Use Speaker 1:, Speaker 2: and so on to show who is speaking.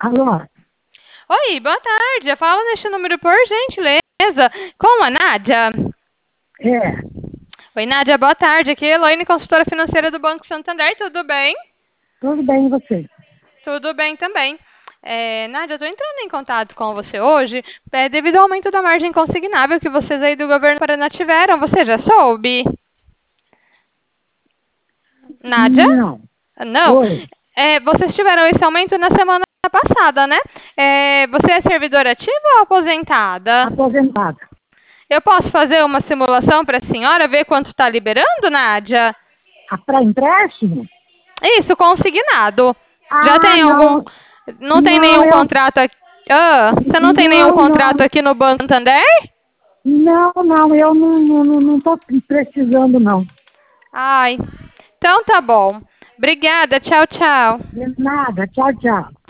Speaker 1: Alô?
Speaker 2: Oi, boa tarde. Fala neste número, por gentileza, com a Nádia.
Speaker 1: É,
Speaker 2: Oi, Nádia, boa tarde. Aqui é Elaine, consultora financeira do Banco Santander. Tudo bem?
Speaker 1: tudo bem e você?
Speaker 2: Tudo bem também. Nádia, eu estou entrando em contato com você hoje devido ao aumento da margem consignável que vocês aí do governo Paraná tiveram. Você já soube? Nádia?
Speaker 1: Não.
Speaker 2: Não.
Speaker 1: Oi,
Speaker 2: Vocês tiveram esse aumento na semana passada, né? Você é servidora ativa ou aposentada?
Speaker 1: aposentado.
Speaker 2: Eu posso fazer uma simulação para a senhora ver quanto está liberando, Nádia?
Speaker 1: Para empréstimo?
Speaker 2: Isso, consignado. Já
Speaker 1: Ah,
Speaker 2: tem algum...
Speaker 1: não.
Speaker 2: Não tem
Speaker 1: Não,
Speaker 2: nenhum contrato aqui... Ah, você não tem nenhum contrato
Speaker 1: não.
Speaker 2: aqui no Banco Santander?
Speaker 1: Não, eu não estou precisando, não.
Speaker 2: Ai, então tá bom. Obrigada, tchau, tchau.
Speaker 1: De nada. Tchau, tchau.